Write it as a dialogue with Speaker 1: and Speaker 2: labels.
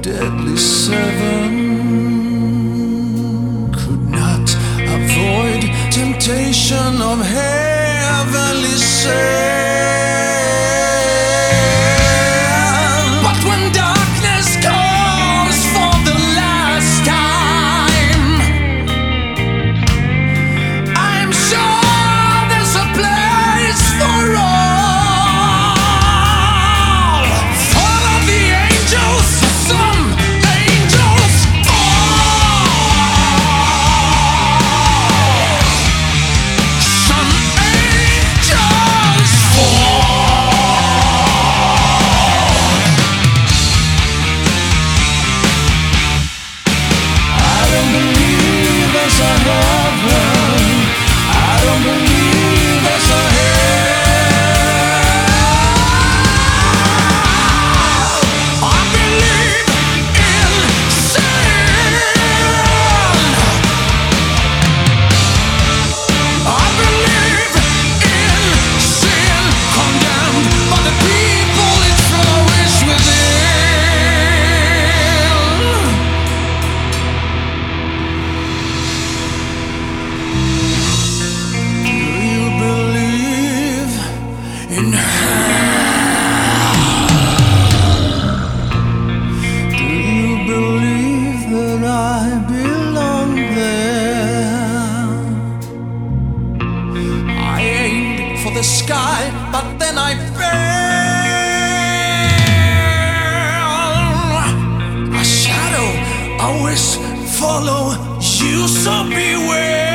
Speaker 1: deadly seven could not avoid temptation of heavenly sand. But when darkness calls for the last time, I'm sure there's a place for all. Follow the angels, some angels fall. Some angels fall. I don't believe there's a heaven. I don't believe there's a hell. I believe in sin. I believe in sin, condemned by the people it flourished within. Do you believe in hell? Do you believe that I belong there? I aimed for the sky, but then I fell. A shadow always follow you, so beware.